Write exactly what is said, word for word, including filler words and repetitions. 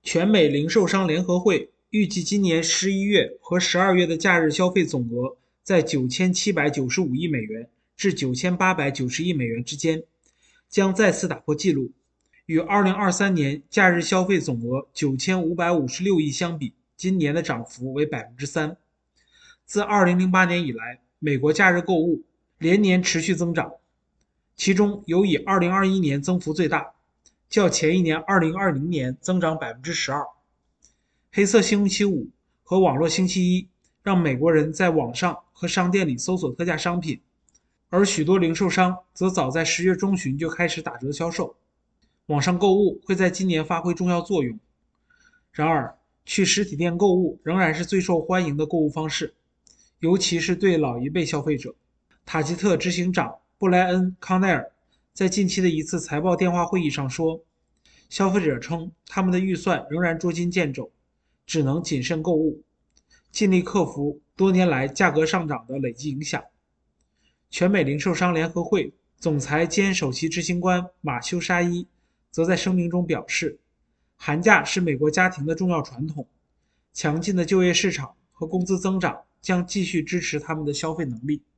全美零售商联合会预计今年十一月和十二月的假日消费总额在九千七百九十五亿美元至九千八百九十亿美元之间，将再次打破纪录，与二零二三年假日消费总额九千五百五十六亿相比，今年的涨幅为百分之三。自二零零八年以来，美国假日购物连年持续增长，其中尤以二零二一年增幅最大，较前一年二零二零年增长百分之十二。黑色星期五和网络星期一让美国人在网上和商店里搜索特价商品，而许多零售商则早在十月中旬就开始打折销售。网上购物会在今年发挥重要作用。然而，去实体店购物仍然是最受欢迎的购物方式，尤其是对老一辈消费者。塔吉特执行长布莱恩·康奈尔在近期的一次财报电话会议上说，消费者称他们的预算仍然捉襟见肘，只能谨慎购物，尽力克服多年来价格上涨的累积影响。全美零售商联合会总裁兼首席执行官马修·沙伊则在声明中表示，寒假是美国家庭的重要传统，强劲的就业市场和工资增长将继续支持他们的消费能力。